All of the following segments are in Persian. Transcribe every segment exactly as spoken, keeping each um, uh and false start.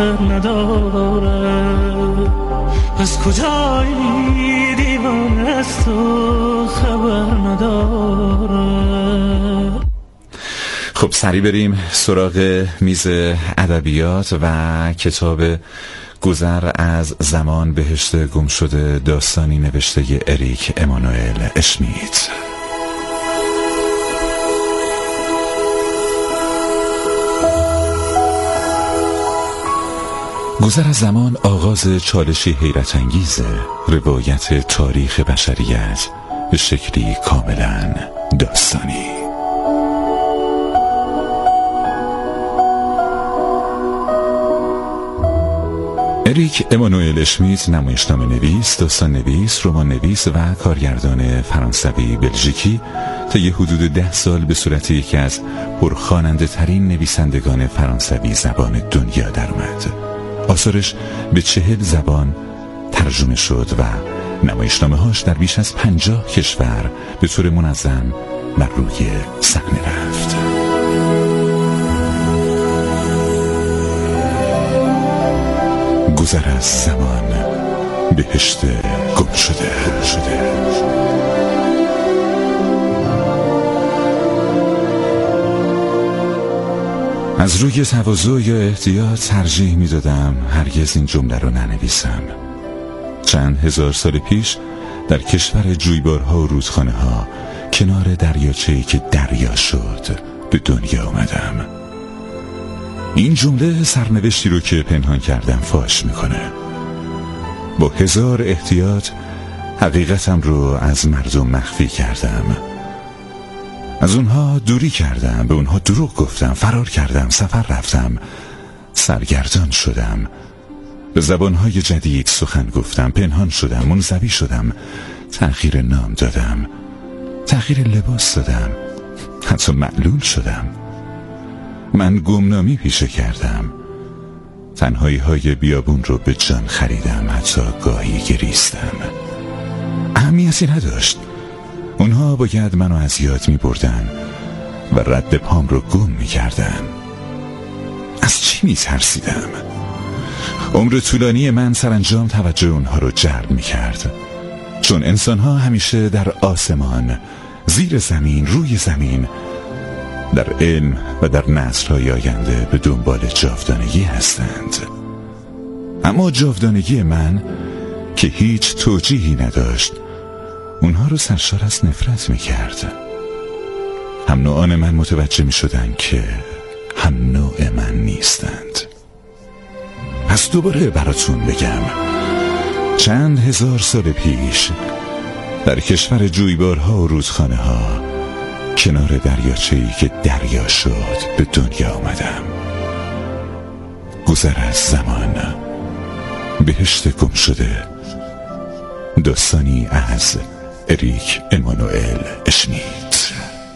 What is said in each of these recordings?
آخر ندارد. از کجایی دیوانه است و خبر ندارد. خب سری بریم سراغ میز ادبیات و کتاب گذر از زمان بهشت گم شده، داستانی نوشته اریک امانوئل اشمیت. گذر از زمان آغاز چالشی حیرت انگیزه، روایت تاریخ بشریت به شکلی کاملا داستانی. اریک امانوئل اشمیت نمایشنامه نویس، داستان نویس، رمان نویس و کارگردان فرانسوی بلژیکی طی حدود ده سال به صورت یکی از پرخواننده ترین نویسندگان فرانسوی زبان دنیا درآمد. آثارش به چهل زبان ترجمه شد و نمایشنامه هاش در بیش از پنجاه کشور به طور منظم بر روی صحنه رفت. گذر از زمان بهشت گم شده. از روی تواضع یا احتیاط ترجیح می دادم هرگز این جمله رو ننویسم. چند هزار سال پیش در کشور جویبارها و رودخانه ها کنار دریاچه‌ای که دریا شد به دنیا آمدم. این جمله سرنوشتی رو که پنهان کردم فاش میکنه. با هزار احتیاط حقیقتم رو از مردم مخفی کردم. از اونها دوری کردم، به اونها دروغ گفتم، فرار کردم، سفر رفتم، سرگردان شدم، به زبانهای جدید سخن گفتم، پنهان شدم، منزوی شدم، تغییر نام دادم، تغییر لباس دادم، حتی معلول شدم. من گمنامی پیشه کردم، تنهایی های بیابون رو به جان خریدم، حتی گاهی گریستم. اهمیتی نداشت. اونها باید منو از یاد می بردن و رد پام رو گم می کردن. از چی می ترسیدم؟ عمر طولانی من سرانجام توجه اونها رو جلب می کرد، چون انسان ها همیشه در آسمان، زیر زمین، روی زمین، در علم و در نسل‌های آینده به دنبال جاودانگی هستند. اما جاودانگی من که هیچ توجیهی نداشت اونها رو سرشار از نفرت میکرد. هم نوعان من متوجه میشدن که هم نوع من نیستند. پس دوباره براتون بگم، چند هزار سال پیش در کشور جویبارها و رودخانه ها کنار دریاچه‌ای که دریا شد به دنیا آمدم. گذر از زمان بهشت گم شده، داستانی از اریک امانوئل اشمیت.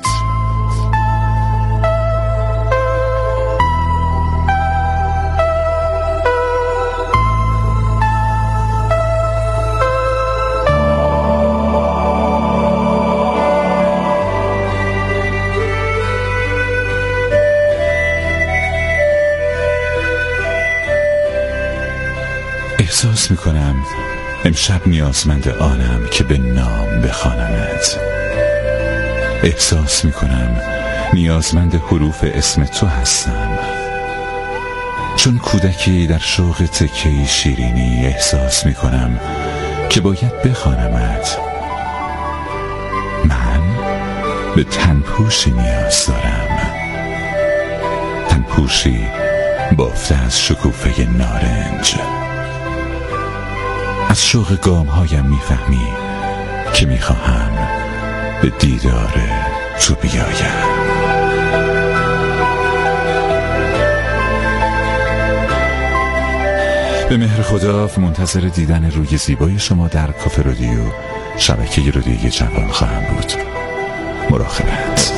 احساس میکنم امشب نیازمند آنم که به نام بخوانمت. احساس میکنم نیازمند حروف اسم تو هستم، چون کودکی در شوق تکه‌ای شیرینی احساس میکنم که باید بخوانمت. من به تنپوشی نیاز دارم، تنپوشی بافته از شکوفه نارنج. از شوق گامهایم میفهمی که میخواهم به دیدار تو بیایم. به مهر خدا منتظر دیدن روی زیبای شما در کافه رادیو، شبکه رادیوی جوان خواهم بود. مراقبت.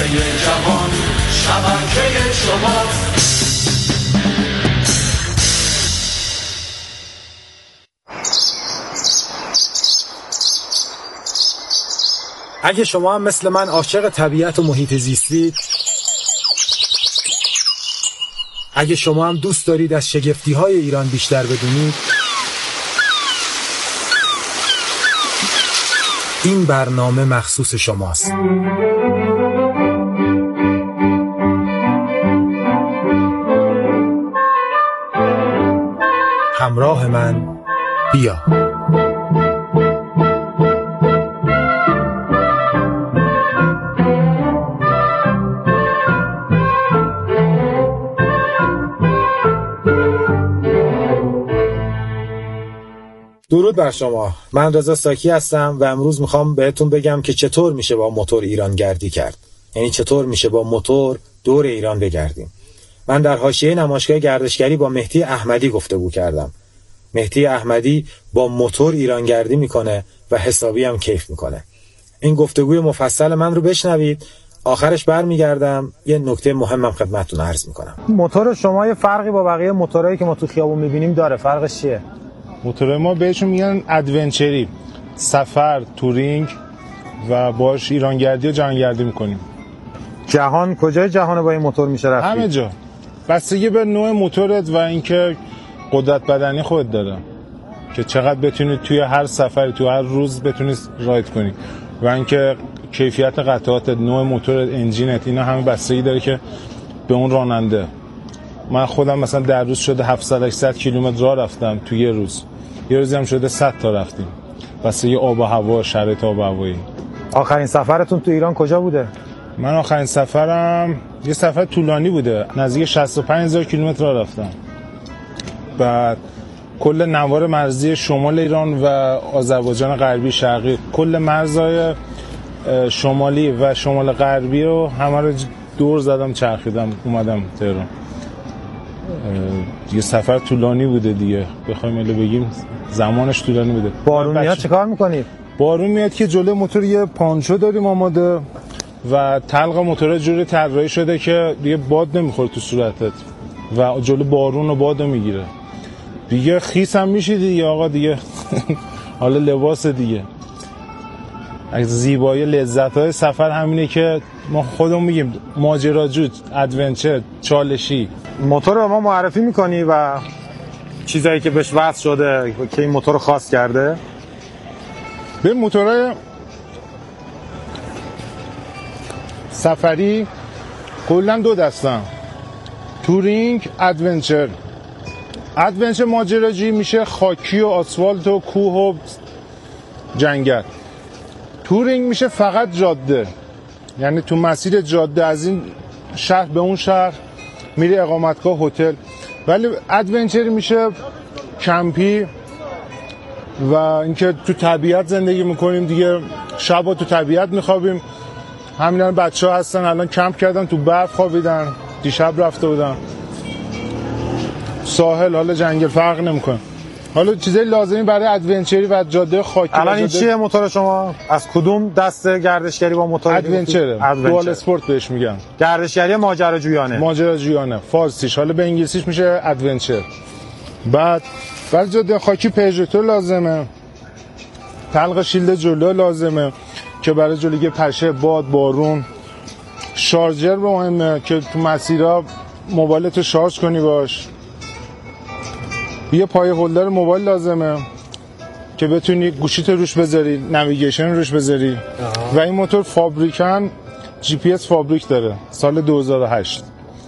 جهان شبکه شماست. اگه شما هم مثل من عاشق طبیعت و محیط زیستید، اگه شما هم دوست دارید از شگفتی‌های ایران بیشتر بدونید، این برنامه مخصوص شماست. همراه من بیا. درود بر شما. من رضا ساکی هستم و امروز میخوام بهتون بگم که چطور میشه با موتور ایران گردی کرد. یعنی چطور میشه با موتور دور ایران بگردیم. من در حاشیه نمایشگاه گردشگری با مهدی احمدی گفتگو کردم. مهدی احمدی با موتور ایران گردی میکنه و حسابی هم کیف میکنه. این گفتگوی مفصل من رو بشنوید. آخرش برمیگردم یه نکته مهمم خدمتتون عرض میکنم. موتور شما یه فرقی با بقیه موتورایی که ما تو خیابون میبینیم داره. فرقش چیه؟ موتور ما بهشون میگن ادونچری، سفر، تورینگ و باش ایرانگردی و جهانگردی میکنیم. جهان کجای جهان با این موتور میشه رفت؟ همه جا. بستگی به نوع موتورت و اینکه قدرت بدنی خودت داره که چقدر بتونی توی هر سفری توی هر روز بتونی راید کنی و اینکه کیفیت قطعات، نوع موتورت، انجینت، اینا همه بستگی داره که به اون راننده. من خودم مثلا در روز شده هفتصد هشتصد کیلومتر راه رفتم توی یه روز. یه روزی هم شده صد تا رفتیم. واسه یه آب و هوا، شرایط آب و هوایی. آخرین سفرتون تو ایران کجا بوده؟ من آخرین سفرم یه سفر طولانی بوده. نزدیک شصت و پنج هزار کیلومتر راه رفتم. بعد کل نوار مرزی شمال ایران و آذربایجان غربی شرقی، کل مرزهای شمالی و شمال غربی رو همه رو دور زدم، چرخیدم، اومدم تهران. دیگه سفر طولانی بوده دیگه، بخوایم اله بگیم زمانش طولانی بوده. بارون میاد چه کار میکنید؟ بارون میاد که جلوی موتور یه پانچو داریم آماده و تلق موتور جوری طراحی شده که دیگه باد نمیخوره تو صورتت و جلو بارون و بادو میگیره. دیگه خیس هم میشی دیگه آقا دیگه. حالا لباس دیگه. از زیبایی لذت‌های سفر همینه که ما خودمون میگیم ماجراجو، ادونچر، چالشی. موتور رو ما معرفی میکنی و چیزایی که بهش وصل شده که این موتور رو خاص کرده؟ به موتورهای سفری کلا دو دستن، تورینگ، ادونچر. ادونچر ماجراجویی میشه خاکی و آسفالت و کوه و جنگل. تورینگ میشه فقط جاده، یعنی تو مسیر جاده از این شهر به اون شهر میری اقامتگاه، هتل. ولی ادونچر میشه کمپی و اینکه تو طبیعت زندگی میکنیم دیگه، شبا تو طبیعت میخوابیم. همینا بچه‌ها هستن الان کمپ کردن تو برف خوابیدن، دیشب رفته بودن ساحل، حالا جنگل فرق نمیکنه. حالا چیزای لازمی برای ادونچری و جاده خاکی. الان این چیه موتور شما؟ از کدوم دست گردشگری با موتور؟ ادونچر، دوال اسپورت بهش میگن. گردشگری ماجراجویانه. ماجراجویانه فارسیش، حالا به انگلیسیش میشه ادونچر. بعد برای جاده خاکی پژوتور لازمه، تلق شیلد جلو لازمه که برای جلوگیری پشه باد، بارون. شارژر مهمه که تو مسیرها موبایلتو شارژ کنی باش. یه پای هولدر موبایل لازمه که بتونی گوشیت روش بذاری، نویگیشن روش بذاری. آه. و این موتور فابریکن جی پی اس فابریک داره، سال دو هزار و هشت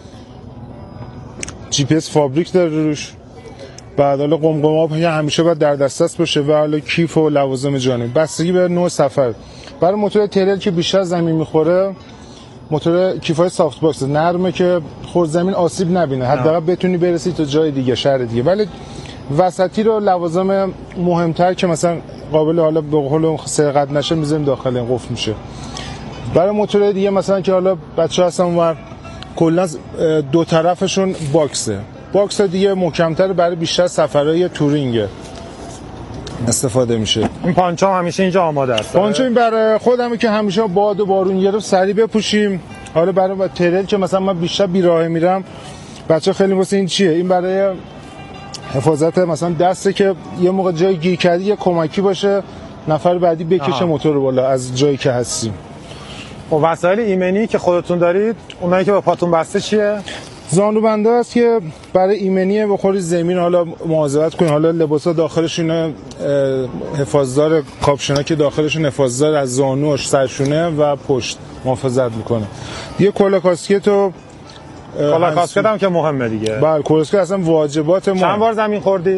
جی پی اس فابریک داره روش. بعد حالا قمقم‌ها همیشه باید در دسترس باشه و حالا کیف و لوازم جانبی بستگی به نوع سفر. برای موتور تریل که بیشتر زمین میخوره، موتور کیفای سافت باکس نرمه که خود زمین آسیب نبینه، حداقل بتونی برسی تا جای دیگه، شهر دیگه. ولی وسطی رو لوازم مهمتر که مثلا قابل حالا به قول سرقت نشه میذاریم داخل، این قفل میشه. برای موتور دیگه مثلا که حالا بچه‌ها هستن اونور کلا دو طرفشون باکسه، باکس دیگه محکم‌تر برای بیشتر سفرهای تورینگ استفاده میشه. این پانچو همیشه اینجا آماده است. پانچو این برای خودمه که همیشه باد و بارون گرفت سریع بپوشیم، حالا برای ترل که مثلا من بیشتر بیراه میرم، بچه خیلی واسه این چیه، این برای حفاظت مثلا دسته که یه موقع جای گیر کردی یه کمکی باشه نفر بعدی بکشه موتور رو بالا از جایی که هستیم. و وسایل ایمنی که خودتون دارید اونایی که با پاتون بسته چیه؟ زانوبنده است که برای ایمنیه بخوری زمین حالا مواظبت کنین. حالا لباسا داخلشون حفاظدار، کاپشنا که داخلشون حفاظدار از زانوش، سرشونه و پشت محافظت میکنه. یه کلا کاسکت و کلا کاسکت هم که مهمه دیگه. بله کلا کاسکت اصلا واجبات ما. چند بار زمین خوردید؟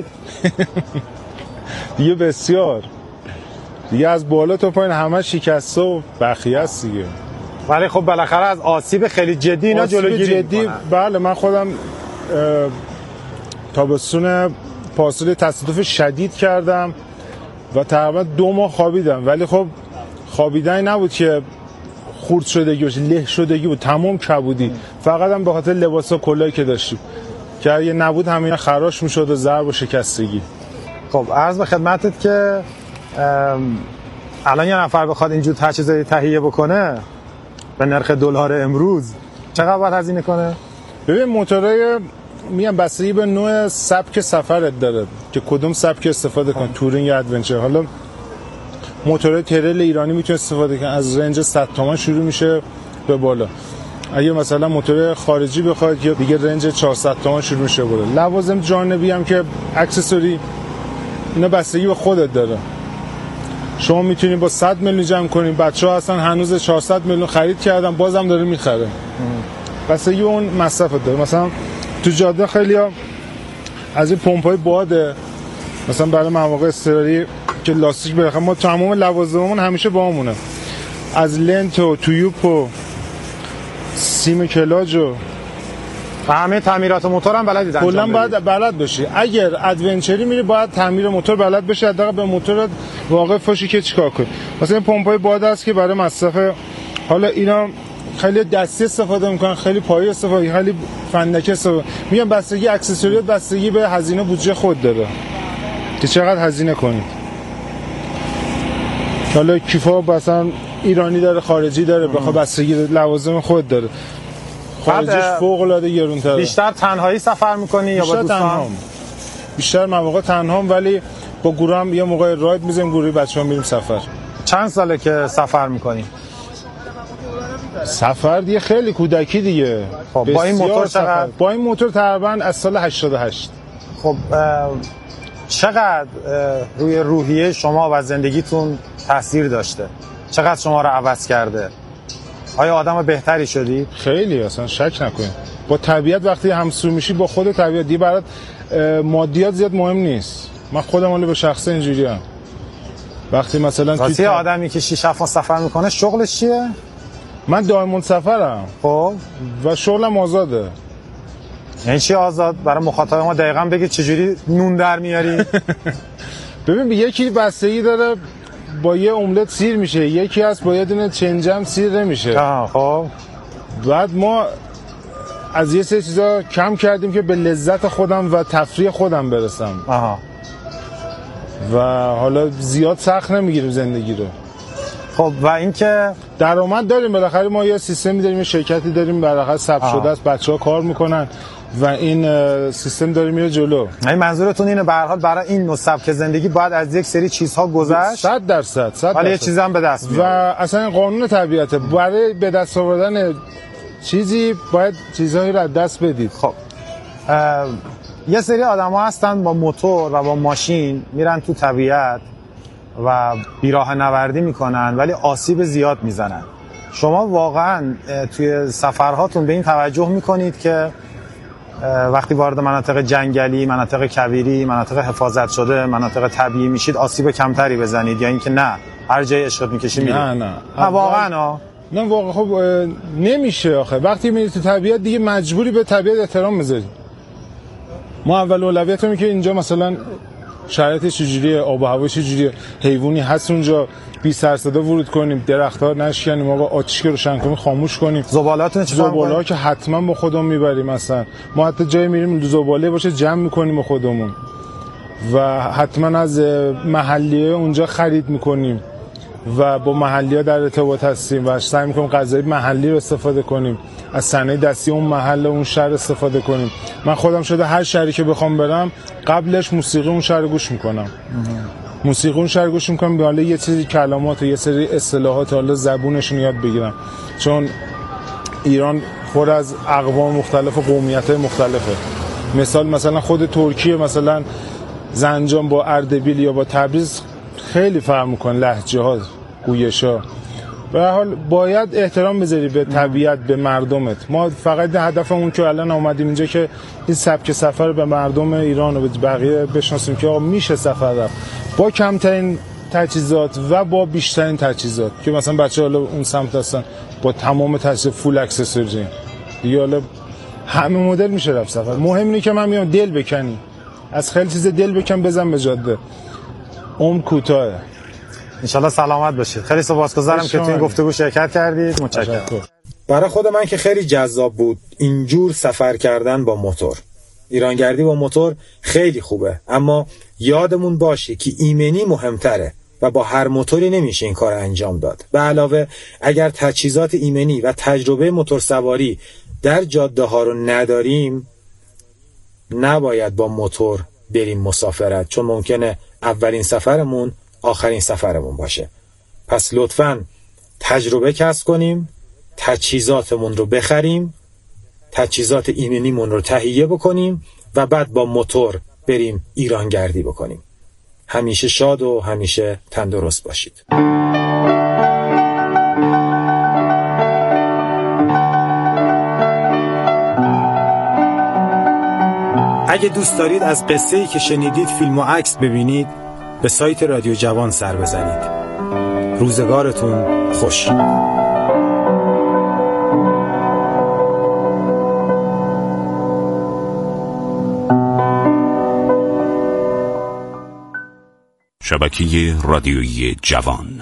دیگه بسیار. دیگه از بالا تا پایین همه شکسته و بخیه است دیگه. ولی خب بالاخره از آسیب خیلی جدی اینا جلوگیری جدی میکنن. بله من خودم تابستون پاسل تصادف شدید کردم و تقریبا دو ماه خوابیدم، ولی خب خوابیدن نبود که خورد شدگی باشه، له شدگی بود، تمام کبودی. فقط هم به خاطر لباسا کلایی که داشتیم که اگه نبود همین خراش میشد و ضرب و شکستگی. خب عرض به خدمتت که الان یه نفر بخواد اینجور تجهیزات تهیه بکنه به نرخ دلار امروز چقدر باید هزینه کنه؟ ببین موتورای میگم بستگی به نوع سبک سفرت داره که کدوم سبک استفاده کن، تورینگ یا ادونچر. حالا موتورای ترل ایرانی میتونه استفاده کنه، از رنج صد تومان شروع میشه به بالا. اگه مثلا موتور خارجی بخواد یا دیگه رنج چهارصد تومان شروع میشه بالا. لوازم جانبی هم که اکسسوری اینا بستگی به خودت داره. شما میتونی با صد میلیون جمع کنین، بچه‌ها اصلا هنوز چهارصد میلیون خرید کردن بازم داره میخره. بستگی به اون مصرفت داره. مثلا تو جاده خیلی‌ها از این پمپ‌های باده مثلا برای مواقع اضطراری که لاستیک بره، ما تمام لوازممون همیشه باهامونه، از لنت و تویوب و سیم کلاج و همه تعمیرات موتور هم بلدید انجام بدید. کلا باید بلد باشی. اگر ادونچری میری باید تعمیر موتور بلد باشی، حداقل به موتورت واقف باشی که چیکار کنی. مثلا این پمپ‌های باد است که برای مصرف، حالا اینا خیلی دستی استفاده میکنن، خیلی پایه استفاده، خیلی فندکی استفاده. میگم بستگی اکسسوریات بستگی به هزینه بودجه خود داره که چقدر هزینه کنید. حالا کیفا مثلا ایرانی داره، خارجی داره، بخواد بستگی لوازم خود داره. خارجیش فوق العاده گرون‌تره. بیشتر تنهایی سفر می‌کنی یا با دوستان؟ تنهام. بیشتر مواقع تنهام، ولی با گروه هم یه موقع راید می‌زنیم، گروهی بچه‌ها میریم سفر. چند ساله که سفر می‌کنی؟ سفر دیگه خیلی کودکی دیگه. خب با این موتور چقدر؟ با این موتور تقریبا از سال هشتاد و هشت. خب چقدر روی روحیه شما و زندگیتون تاثیر داشته؟ چقدر شما رو عوض کرده؟ آیا آدم بهتری شدی؟ خیلی، اصلا شک نکنید. با طبیعت وقتی همسو میشی با خود طبیعت دیگه برات مادیات زیاد مهم نیست. من خودم ولی به شخصه اینجوریم. وقتی مثلا توی تا... آدمی که شش هفت سفر میکنه شغلش چیه؟ من دائم سفرم. خب و شغلم آزاده. یعنی چی آزاد؟ برای مخاطب ما دقیقاً بگید چجوری نون در میاری؟ ببین یکی بستگی داره با یه املت سیر میشه، یکی هست با یه دونه چنجم سیر نمیشه. خب بعد ما از یه سری چیزا کم کردیم که به لذت خودم و تفریح خودم برسم. آها. و حالا زیاد سخت نمیگیریم زندگی رو. خب و اینکه درآمد داریم، بالاخره ما یه سیستمی داریم، یه شرکتی داریم بالاخره ثبت شده است، بچه‌ها کار میکنن و این سیستم داره میره جلو. این منظورتون اینه به هر حال برای این نوع سبک زندگی باید از یک سری چیزها گذشت؟ صد درصد صد ولی یه چیزی هم به دست میاد. و اصلا این قانون طبیعته، برای به دست آوردن چیزی باید چیزهایی رو از دست بدید. خب یه سری آدم‌ها هستن با موتور و با ماشین میرن تو طبیعت و بیراه نوردی میکنن ولی آسیب زیاد میزنن. شما واقعا توی سفرهاتون به این توجه میکنید که وقتی وارد مناطق جنگلی، مناطق کویری، مناطق حفاظت شده، مناطق طبیعی میشید آسیب کمتری بزنید یا اینکه نه هر جای عشقت میکشی میری؟ نه نه نه واقعا ها نه واقعا. خب نمیشه آخه وقتی میری تو طبیعت دیگه مجبوری به طبیعت احترام میذاری. ما اول اولویت رو که اینجا مثلا شرایط چجوریه، آب و هوا چجوریه، حیوانی هست اونجا، بی سر صدا ورود کنیم، درخت‌ها نشکنیم، آقا آتیش که روشن کنیم خاموش کنیم. زبالاتون چطور؟ زباله که حتما با خودمون میبریم. مثلا ما حتی جایی میریم زباله باشه جمع میکنیم با خودمون و حتما از محلیه اونجا خرید میکنیم و با محلی‌ها در ارتباط هستیم و سعی می‌کنیم غذای محلی رو استفاده کنیم، از صنایع دستی اون محل اون شهر استفاده کنیم. من خودم شده هر شهری که بخوام برم قبلش موسیقی اون شهر گوش می‌کنم. موسیقی اون شهر گوش می‌کنم، حالا یه سری کلمات و یه سری اصطلاحات حالا زبونشون یاد بگیرم، چون ایران پر از اقوام مختلف و قومیت‌های مختلفه. مثال مثلا خود ترکیه، مثلا زنجان با اردبیل یا با تبریز خیلی فرق می‌کنه، لهجه‌ها، گویش‌ها. به هر حال باید احترام بذاری به طبیعت، به مردمت. ما فقط هدفمون که الان اومدیم اینجا که این سبک سفر به مردم ایران و به بقیه بشناسیم که آقا میشه سفر رفت با کمترین تجهیزات و با بیشترین تجهیزات، که مثلا بچه‌ها حالا اون سمت هستن با تمام تجهیزات فول اکسسوری دیگه، حالا همه مدل میشه رفت سفر. مهم اینه که من میام دل بکنی، از خیلی چیز دل بکن، بزن به جاده. عمر کوتاهه. انشالله سلامت باشید. خیلی سپاسگزارم که تو این گفتگو شرکت کردید. متشکرم. برای خود من که خیلی جذاب بود اینجور سفر کردن با موتور. ایرانگردی با موتور خیلی خوبه، اما یادمون باشه که ایمنی مهمتره و با هر موتوری نمیشه این کار انجام داد. به علاوه اگر تجهیزات ایمنی و تجربه موتور سواری در جاده ها رو نداریم، نباید با موتور بریم مسافرت، چون ممکنه اولین سفرمون آخرین سفرمون باشه. پس لطفاً تجربه کسب کنیم، تجهیزاتمون رو بخریم، تجهیزات ایمنیمون رو تهیه بکنیم و بعد با موتور بریم ایرانگردی بکنیم. همیشه شاد و همیشه تندرست باشید. اگه دوست دارید از قصه‌ای که شنیدید فیلم و عکس ببینید، به سایت رادیو جوان سر بزنید. روزگارتون خوش. شبکه رادیویی جوان.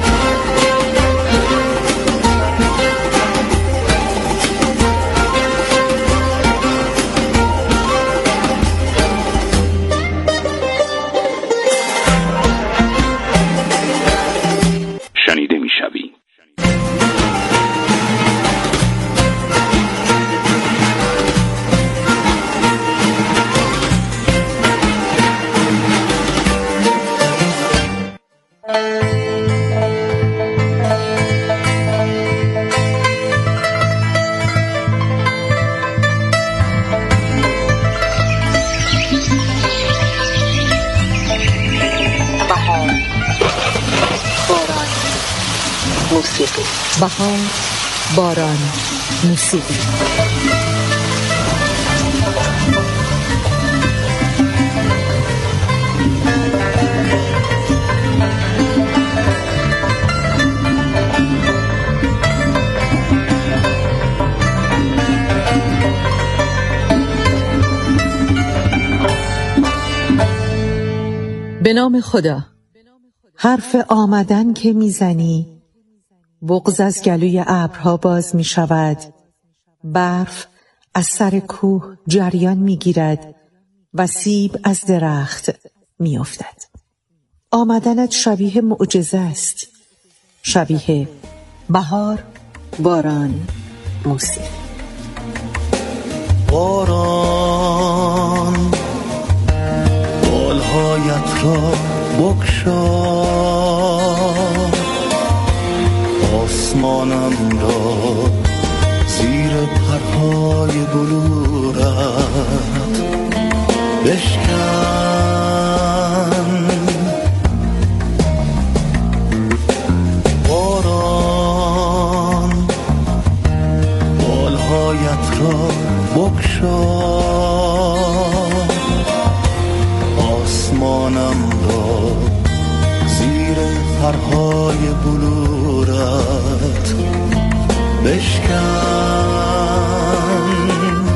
شنیده میشوی. بهار، باران، موسیقی. به نام خدا. حرف آمدن که میزنی، بغض از گلوی ابرها باز می شود، برف از سر کوه جریان می گیرد و سیب از درخت می افتد. آمدنت شبیه معجزه است، شبیه بهار، باران، موسیقی. باران بالهایت را بگشا، آسمانم را زیر پرهای بلورت بشکن. باران بالهایت را بگشا، آسمانم را زیر پرهای بلورت بشکن.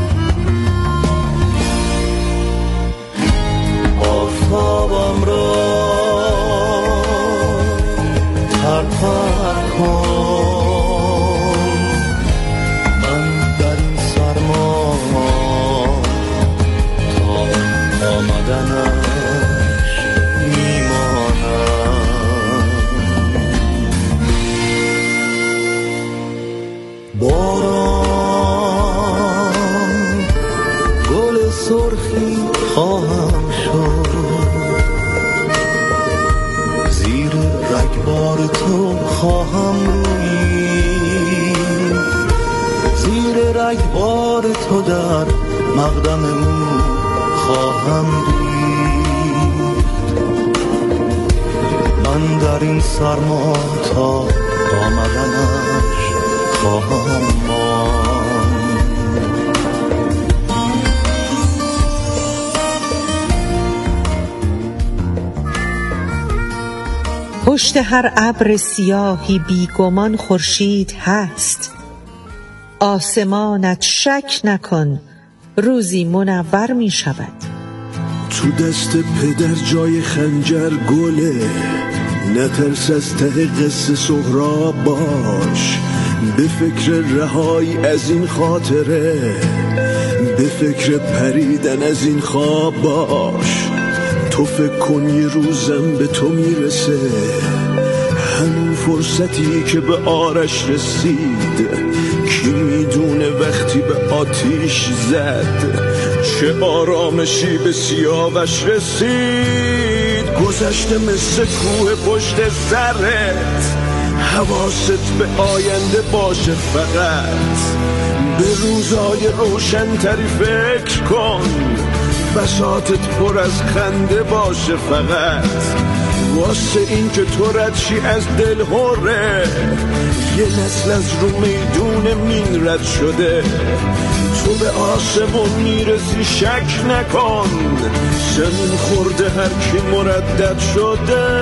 آفتابم را پرپر کن، من در این سرما تا آمدنش میمانم. خواهم رویی، زیر رگبار تو در مقدم او خواهم دید. من در این سرما تا آمدنش خواهم ماند. پشت هر ابر سیاهی بیگمان خورشید هست، آسمانت شک نکن روزی منور می شود. تو دست پدر جای خنجر گله، نترس از ته قصه سهراب باش. به فکر رهایی از این خاطره، به فکر پریدن از این خواب باش. تو فکر کن یه روزم به تو میرسه، همون فرصتی که به آرش رسید. کی میدونه وقتی به آتیش زد چه آرامشی به سیاوش رسید. گذشته مثل کوه پشت سرت، حواست به آینده باشه فقط. به روزای روشن‌تری فکر کن، بساطت پر از خنده باشه فقط. واسه این که تو ردشی از دل هره، یه نسل از رو میدون مین رد شده. تو به آسمون میرسی شک نکن، زمین خورده هر کی مردد شده.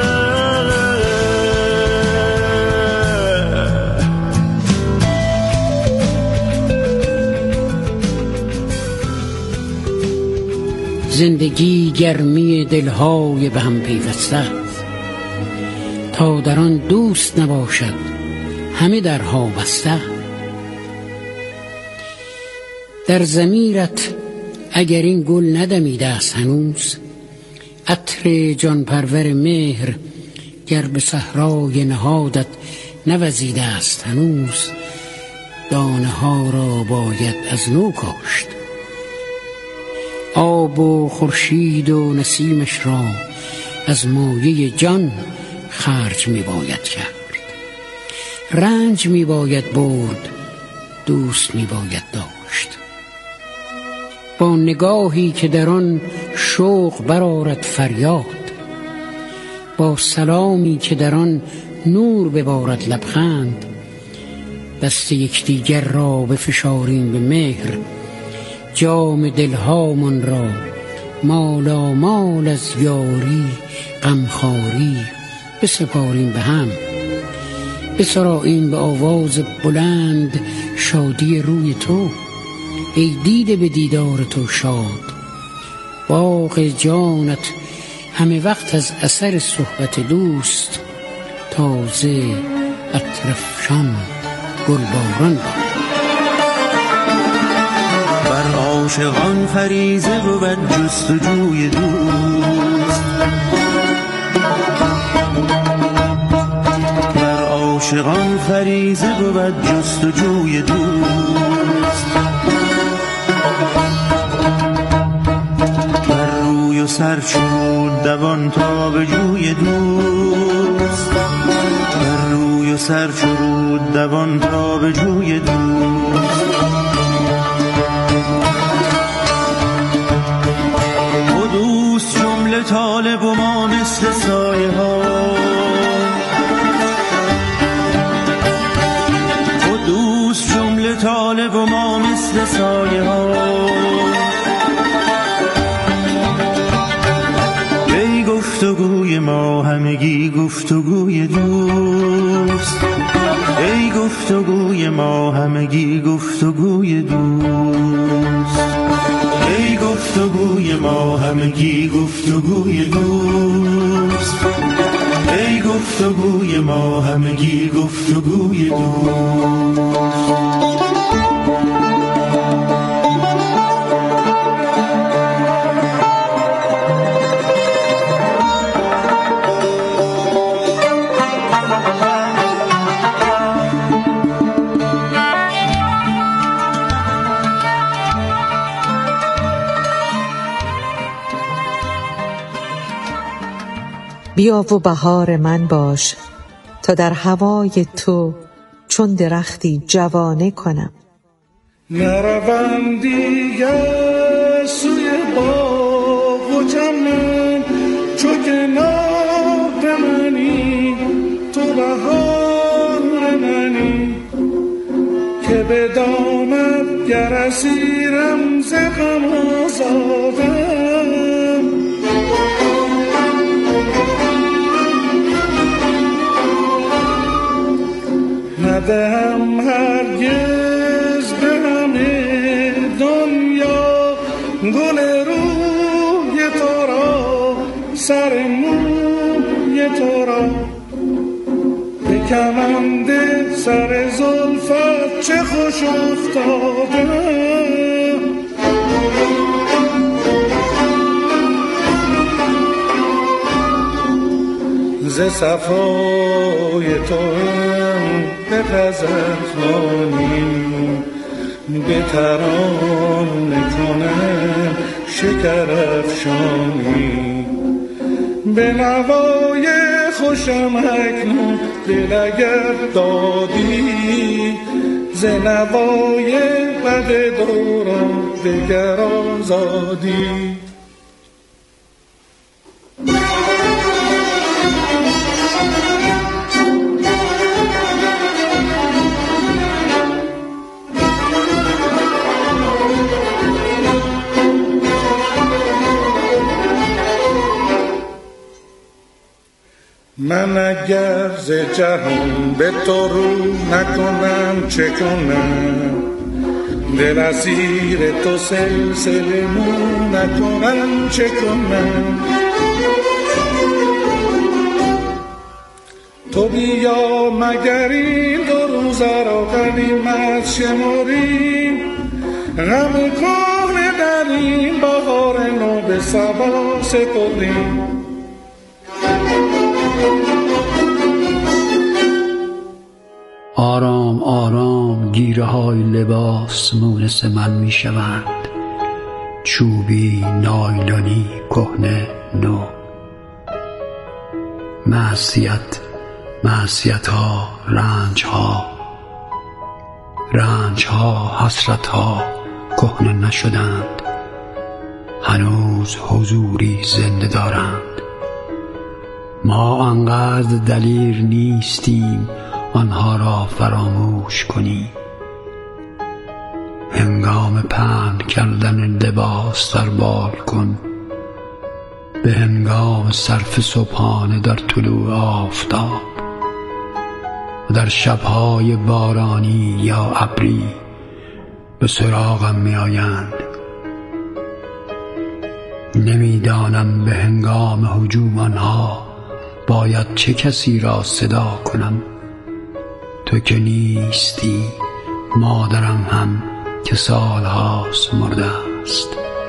زندگی گرمی دلهای به هم پیوسته است، تا در آن دوست نباشد همه درها بسته. در ضمیرت اگر این گل ندمیده است هنوز، عطر جان پرور مهر گر به صحرای نهادت نوزیده است هنوز. دانه ها را باید از نو کاشت، آب و خورشید و نسیمش را از مایه جان خرج می باید کرد. رنج می باید برد، دوست می باید داشت. با نگاهی که در آن شوق برآرد فریاد، با سلامی که در آن نور ببارد لبخند. دست یکدیگر را بفشاریم به مهر، جام دلهامان را مالا مال از یاری غمخواری بسپاریم به هم. بسراییم به آواز بلند شادی روی تو، ای دیده به دیدار تو شاد. باغ جانت همه وقت از اثر صحبت دوست، تازه اطرفشان گلباران باد. بر عاشقان فریضه بود جستجوی دوست، بر عاشقان فریضه بود جستجوی دوست. بر روی و سر شد دوان تا به جوی دوست، بر روی و سر شد دوان تا به جوی دوست. جمله طالب و ما مثل سایه ها، و دوست جمله طالب و ما مثل سایه ها. ای گفتگوی ما همگی گفتگوی دوست، ای گفتگوی ما همگی گفتگوی دوست، ای گفتگوی ما همگی گفتگوی دوست، ای گفتگوی ما همگی گفتگوی دوست. بیا و بهار من باش تا در هوای تو چون درختی جوانه کنم. نروم دیگر سوی باغ و چمن، چو کنار منی تو بهار منی، که به دامت گر اسیرم ز غم آزادم. ندهم هرگز به همه دنیا گل روی تو را، سر موی تو را، به کمند سر زلفت چه خوش افتادم. ز صفای تو به غزل خوانیم، به ترانه کنم شکر افشانی، به نوای خوشم اکنون دل اگر دادی، ز نوای بد دوران دگر آزادی. من اگر ز جهان به تو رو نکنم چه کنم، دل اسیر تو سلسله مو نکنم چه کنم. تو بیا مگر این دو روزه را غنیمت شمریم، غم کهنه در این بهار نو به صبا سپردیم. آرام آرام گیره های لباس مونس من می شوند، چوبی نایلونی کهنه نو. معصیت معصیت ها رنج ها، رنج ها حسرت ها کهنه نشدند، هنوز حضوری زنده دارند. ما انقدر دلیر نیستیم آنها را فراموش کنیم. هنگام پهن کردن لباس در بالکن، به هنگام صرف صبحانه در طلوع آفتاب و در شبهای بارانی یا ابری به سراغم می آیند. نمیدانم به هنگام هجوم آنها باید چه کسی را صدا کنم. تو که نیستی، مادرم هم که سالهاست مرده است.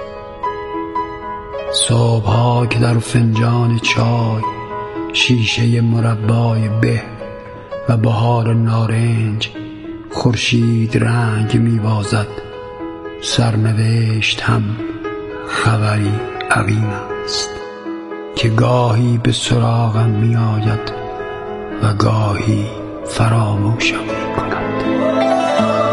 صبحها که در فنجان چای شیشه مربای به و بهار نارنج خورشید رنگ می‌بازد، سرنوشت هم خبری عقیم است که گاهی به سراغم می‌آید و گاهی فراموشم می‌کند.